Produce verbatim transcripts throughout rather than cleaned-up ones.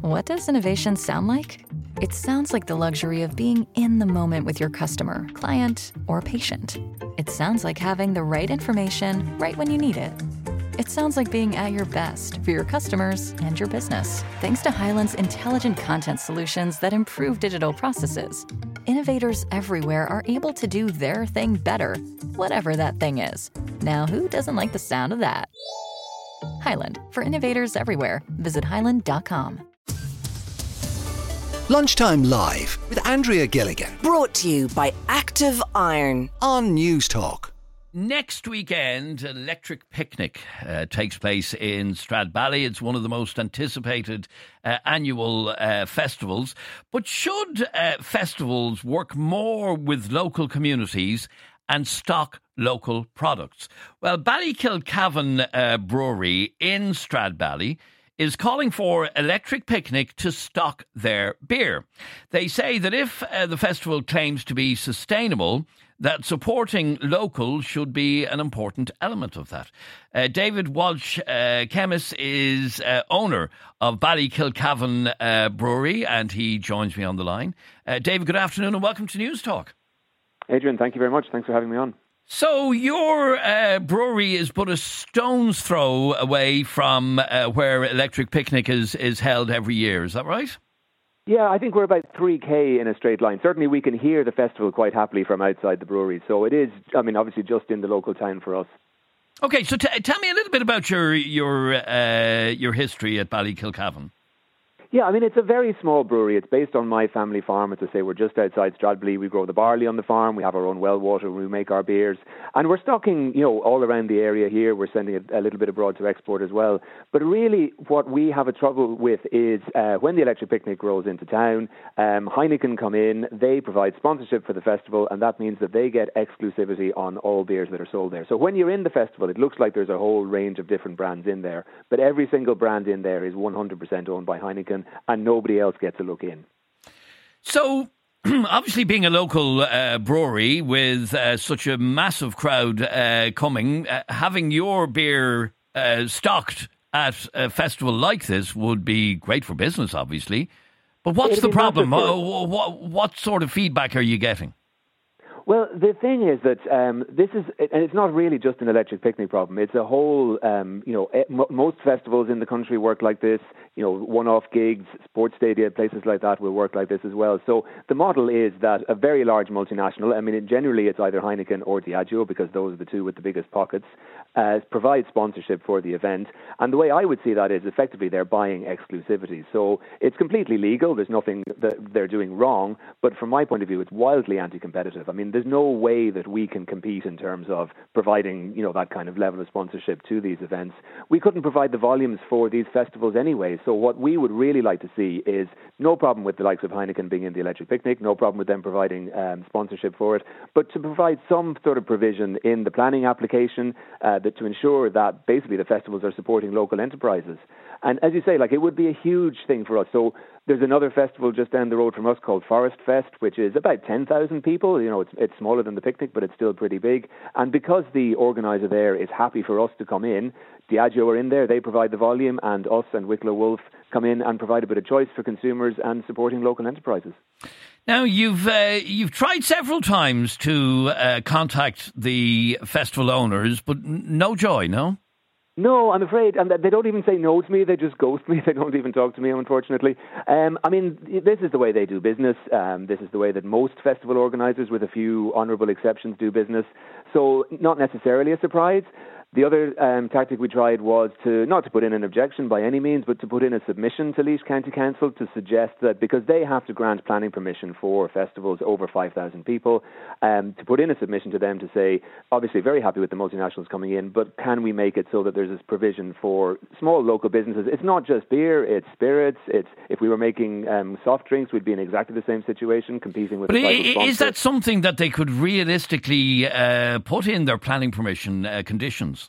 What does innovation sound like? It sounds like the luxury of being in the moment with your customer, client, or patient. It sounds like having the right information right when you need it. It sounds like being at your best for your customers and your business. Thanks to Hyland's intelligent content solutions that improve digital processes, innovators everywhere are able to do their thing better, whatever that thing is. Now, who doesn't like the sound of that? Hyland, for innovators everywhere. Visit hyland dot com. Lunchtime Live with Andrea Gilligan. Brought to you by Active Iron on News Talk. Next weekend, Electric Picnic uh, takes place in Stradbally. It's one of the most anticipated uh, annual uh, festivals. But should uh, festivals work more with local communities and stock local products? Well, Ballykilcavan uh, Brewery in Stradbally is calling for Electric Picnic to stock their beer. They say that if uh, the festival claims to be sustainable, that supporting local should be an important element of that. Uh, David Walsh uh, Kemmis is uh, owner of Ballykilcavan uh, Brewery, and he joins me on the line. Uh, David, good afternoon and welcome to News Talk. Adrian, thank you very much. Thanks for having me on. So your uh, brewery is but a stone's throw away from uh, where Electric Picnic is, is held every year. Is that right? Yeah, I think we're about three K in a straight line. Certainly we can hear the festival quite happily from outside the brewery. So it is, I mean, obviously just in the local town for us. Okay, so t- tell me a little bit about your your uh, your history at Ballykilcavan. Yeah, I mean, it's a very small brewery. It's based on my family farm. As I say, we're just outside Stradbally. We grow the barley on the farm. We have our own well water where we make our beers. And we're stocking, you know, all around the area here. We're sending it a little bit abroad to export as well. But really, what we have a trouble with is uh, when the Electric Picnic rolls into town, um, Heineken come in, they provide sponsorship for the festival, and that means that they get exclusivity on all beers that are sold there. So when you're in the festival, it looks like there's a whole range of different brands in there. But every single brand in there is one hundred percent owned by Heineken, and nobody else gets a look in. So, obviously being a local uh, brewery with uh, such a massive crowd uh, coming, uh, having your beer uh, stocked at a festival like this would be great for business, obviously. But what's It'd the problem? For- what, what sort of feedback are you getting? Well, the thing is that um, this is, and it's not really just an Electric Picnic problem. It's a whole, um, you know, m- most festivals in the country work like this. You know, one-off gigs, sports stadia, places like that will work like this as well. So the model is that a very large multinational, I mean, it, generally it's either Heineken or Diageo, because those are the two with the biggest pockets, uh, provide sponsorship for the event. And the way I would see that is effectively they're buying exclusivity. So it's completely legal. There's nothing that they're doing wrong. But from my point of view, it's wildly anti-competitive. I mean, there's no way that we can compete in terms of providing, you know, that kind of level of sponsorship to these events. We couldn't provide the volumes for these festivals anyway. So what we would really like to see is no problem with the likes of Heineken being in the Electric Picnic, no problem with them providing um, sponsorship for it, but to provide some sort of provision in the planning application uh, that to ensure that basically the festivals are supporting local enterprises. And as you say, like, it would be a huge thing for us. So there's another festival just down the road from us called Forest Fest, which is about ten thousand people. You know, it's it's smaller than the picnic, but it's still pretty big. And because the organizer there is happy for us to come in, Diageo are in there, they provide the volume, and us and Wicklow Wolf come in and provide a bit of choice for consumers and supporting local enterprises. Now, you've uh, you've tried several times to uh, contact the festival owners, but no joy, no? No, I'm afraid, and they don't even say no to me. They just ghost me. They don't even talk to me, unfortunately. Um, I mean, this is the way they do business. Um, this is the way that most festival organisers, with a few honourable exceptions, do business. So not necessarily a surprise. The other um, tactic we tried was to not to put in an objection by any means, but to put in a submission to Laois County Council to suggest that, because they have to grant planning permission for festivals over five thousand people, um, to put in a submission to them to say, obviously very happy with the multinationals coming in, but can we make it so that there's this provision for small local businesses? It's not just beer, it's spirits. It's if we were making um, soft drinks, we'd be in exactly the same situation, competing with. But the is that something that they could realistically uh, put in their planning permission uh, conditions?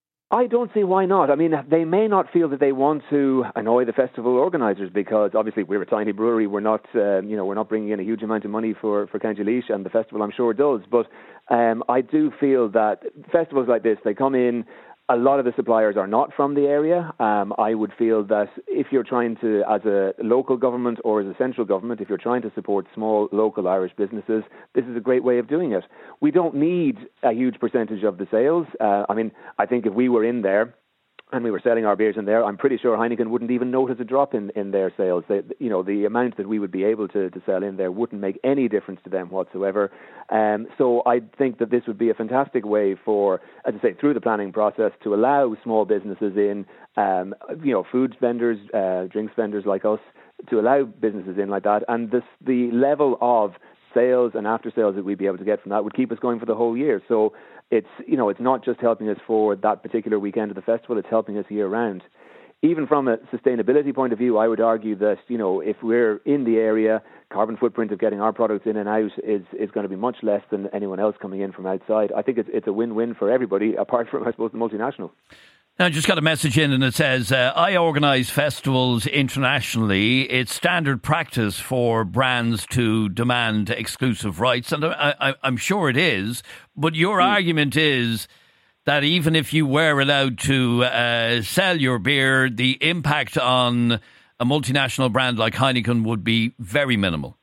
I don't see why not. I mean, they may not feel that they want to annoy the festival organisers, because obviously we're a tiny brewery. We're not, um, you know, we're not bringing in a huge amount of money for, for County Laois, and the festival, I'm sure, does. But um, I do feel that festivals like this, they come in A lot of the suppliers are not from the area. Um, I would feel that if you're trying to, as a local government or as a central government, if you're trying to support small local Irish businesses, this is a great way of doing it. We don't need a huge percentage of the sales. Uh, I mean, I think if we were in there and we were selling our beers in there, I'm pretty sure Heineken wouldn't even notice a drop in, in their sales. They, you know, the amount that we would be able to, to sell in there wouldn't make any difference to them whatsoever. Um, so I think that this would be a fantastic way for, as I say, through the planning process, to allow small businesses in, um, you know, food vendors, uh, drinks vendors like us, to allow businesses in like that. And this, the level of sales and after sales that we'd be able to get from that would keep us going for the whole year. So it's, you know, it's not just helping us for that particular weekend of the festival, it's helping us year round. Even from a sustainability point of view, I would argue that, you know, if we're in the area, carbon footprint of getting our products in and out is, is going to be much less than anyone else coming in from outside. I think it's, it's a win-win for everybody, apart from, I suppose, the multinationals. Now, I just got a message in and it says, uh, I organise festivals internationally. It's standard practice for brands to demand exclusive rights. And I, I, I'm sure it is. But your mm. argument is that even if you were allowed to uh, sell your beer, the impact on a multinational brand like Heineken would be very minimal.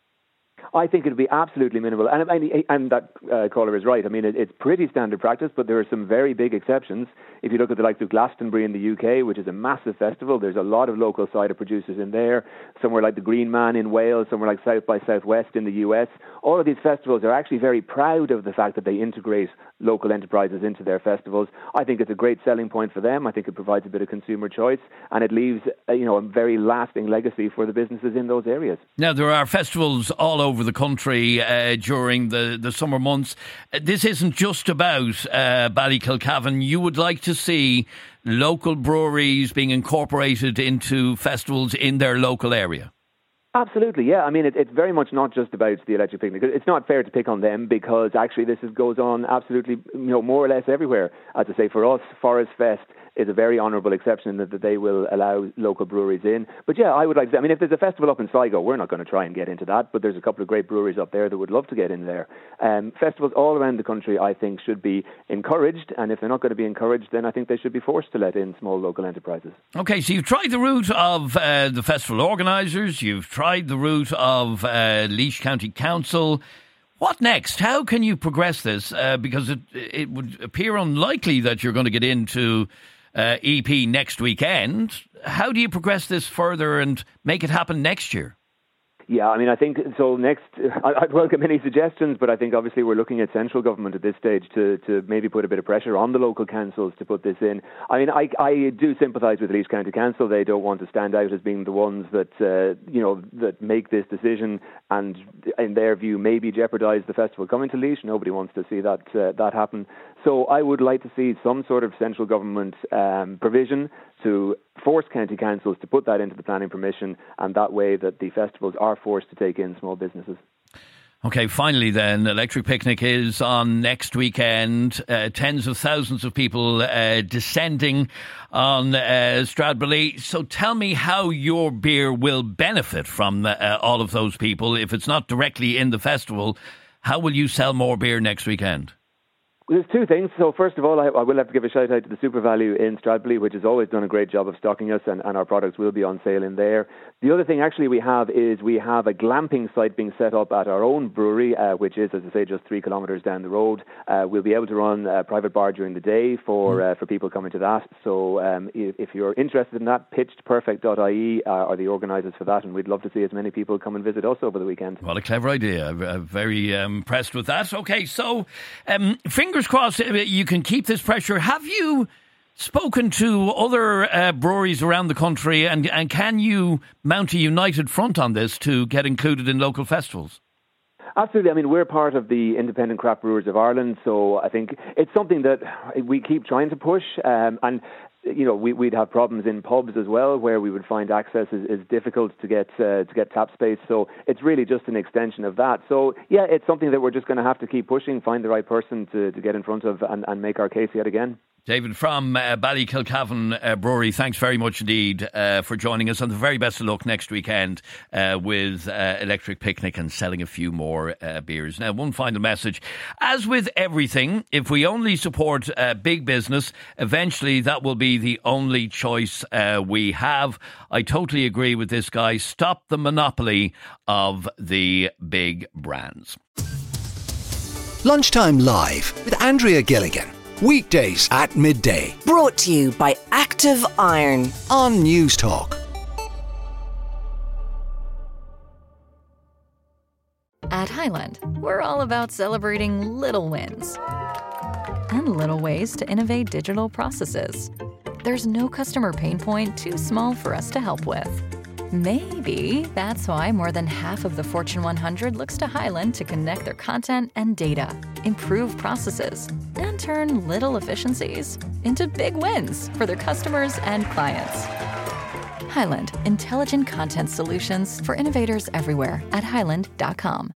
I think it would be absolutely minimal. And, and, and that uh, caller is right. I mean, it, it's pretty standard practice, but there are some very big exceptions. If you look at the likes of Glastonbury in the U K, which is a massive festival, there's a lot of local cider producers in there. Somewhere like the Green Man in Wales, somewhere like South by Southwest in the U S. All of these festivals are actually very proud of the fact that they integrate local enterprises into their festivals. I think it's a great selling point for them. I think it provides a bit of consumer choice, and it leaves uh, you know, a very lasting legacy for the businesses in those areas. Now, there are festivals all over the country uh, during the, the summer months. Uh, this isn't just about uh, Ballykilcavan. You would like to see local breweries being incorporated into festivals in their local area? Absolutely, yeah. I mean, it, it's very much not just about the Electric Picnic. It's not fair to pick on them because actually this is, goes on absolutely, you know, more or less everywhere. As I say, for us, Forest Fest is a very honourable exception that, that they will allow local breweries in. But yeah, I would like to, I mean, if there's a festival up in Sligo, we're not going to try and get into that, but there's a couple of great breweries up there that would love to get in there. Um, festivals all around the country, I think, should be encouraged, and if they're not going to be encouraged, then I think they should be forced to let in small local enterprises. Okay, so you've tried the route of uh, the festival organisers, you've tried the route of uh, Laois County Council. What next? How can you progress this? Uh, because it, it would appear unlikely that you're going to get into Uh, E P next weekend. How do you progress this further and make it happen next year? Yeah, I mean, I think, so next, I'd welcome any suggestions, but I think obviously we're looking at central government at this stage to, to maybe put a bit of pressure on the local councils to put this in. I mean, I, I do sympathise with Laois County Council. They don't want to stand out as being the ones that, uh, you know, that make this decision and, in their view, maybe jeopardise the festival coming to Laois. Nobody wants to see that uh, that happen. So I would like to see some sort of central government um, provision to force county councils to put that into the planning permission, and that way that the festivals are forced to take in small businesses. Okay, finally then, Electric Picnic is on next weekend. Uh, tens of thousands of people uh, descending on uh, Stradbally. So tell me how your beer will benefit from uh, all of those people. If it's not directly in the festival, how will you sell more beer next weekend? There's two things. So first of all, I, I will have to give a shout out to the SuperValu in Stradbally, which has always done a great job of stocking us, and, and our products will be on sale in there. The other thing actually we have is we have a glamping site being set up at our own brewery, uh, which is, as I say, just three kilometres down the road. Uh, we'll be able to run a private bar during the day for uh, for people coming to that. So um, if, if you're interested in that, pitched perfect dot I E uh, are the organisers for that, and we'd love to see as many people come and visit us over the weekend. What a clever idea. I'm, I'm very um, impressed with that. Okay, so um, fingers crossed you can keep this pressure. Have you spoken to other uh, breweries around the country, and, and can you mount a united front on this to get included in local festivals? Absolutely. I mean, we're part of the Independent Craft Brewers of Ireland, so I think it's something that we keep trying to push, um, and you know, we, we'd have problems in pubs as well, where we would find access is, is difficult to get uh, to get tap space. So it's really just an extension of that. So yeah, it's something that we're just going to have to keep pushing, find the right person to, to get in front of, and, and make our case yet again. David from uh, Ballykilcavan uh, Brewery, thanks very much indeed uh, for joining us, and the very best of luck next weekend uh, with uh, Electric Picnic and selling a few more uh, beers. Now, one final message. As with everything, if we only support uh, big business, eventually that will be the only choice uh, we have. I totally agree with this guy. Stop the monopoly of the big brands. Lunchtime Live with Andrea Gilligan. Weekdays at midday. Brought to you by Active Iron on News Talk. At Highland, we're all about celebrating little wins and little ways to innovate digital processes. There's no customer pain point too small for us to help with. Maybe that's why more than half of the Fortune one hundred looks to Highland to connect their content and data, improve processes, and turn little efficiencies into big wins for their customers and clients. Highland, intelligent content solutions for innovators everywhere at highland dot com.